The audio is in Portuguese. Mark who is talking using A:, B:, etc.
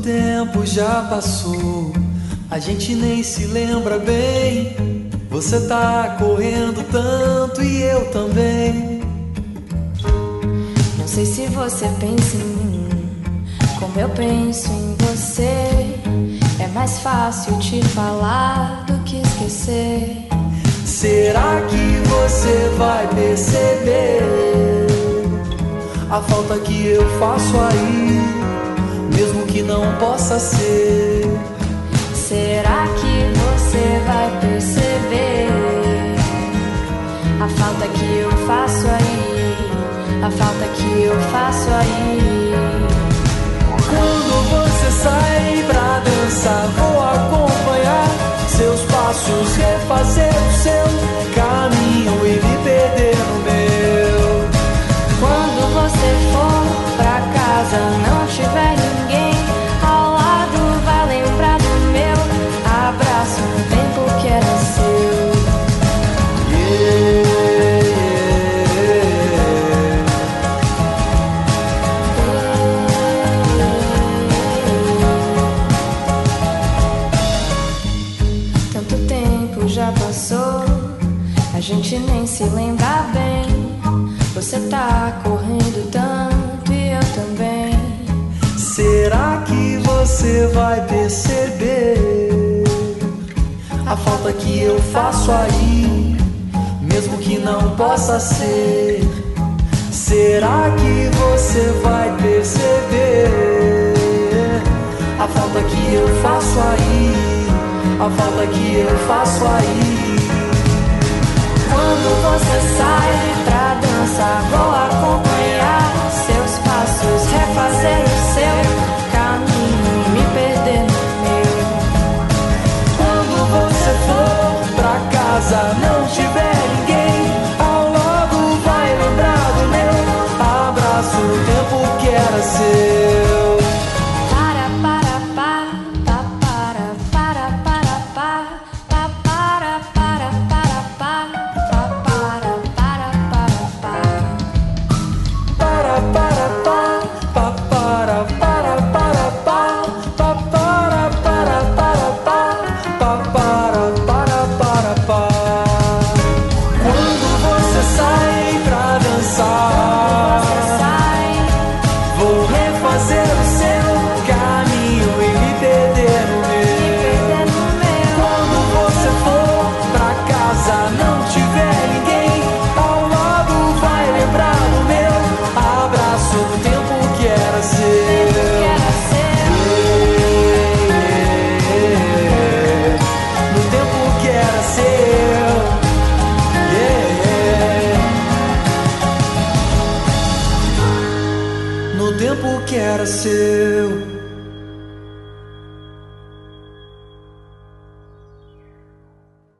A: tempo já passou, a gente nem se lembra bem. Você tá correndo tanto e eu também.
B: Não sei se você pensa em mim como eu penso em você. É mais fácil te falar do que esquecer.
A: Será que você vai perceber a falta que eu faço aí, mesmo que não possa ser?
B: Será que você vai perceber a falta que eu faço aí, a falta que eu faço aí?
A: Quando você sai pra dançar, vou acompanhar seus passos, refazer o seu caminho e me perder no meu.
B: Quando você for pra casa, não tiver ninguém ao lado, vai lembrar do meu abraço, no tempo que era seu. Tanto tempo já passou, a gente nem se lembra bem. Você tá correndo tanto e eu também.
A: Será que você vai perceber a falta que eu faço aí, mesmo que não possa ser? Será que você vai perceber a falta que eu faço aí, a falta que eu faço aí?
B: Quando você sai pra dançar, vou acompanhar seus passos, refazer o seu caminho e me perder no meu.
A: Quando você for pra casa, não tiver ninguém ao lado, vai lembrar do meu abraço, no tempo que era seu.
B: Para, para, pá, pá, para, para, para, pá, pá, para, para, para, pá, pá, para, para, para, pá.
A: Para, para, pá, pá, para, para, para, pá, pá, para, para, para, pá, pá, para, para, pá. Quando você sai pra dançar, vou refazer o seu caminho e me perder no meu. Quando você for pra casa, não tiver ninguém ao lado, vai lembrar do meu abraço, no tempo que era seu. No tempo que era seu. No tempo que era seu.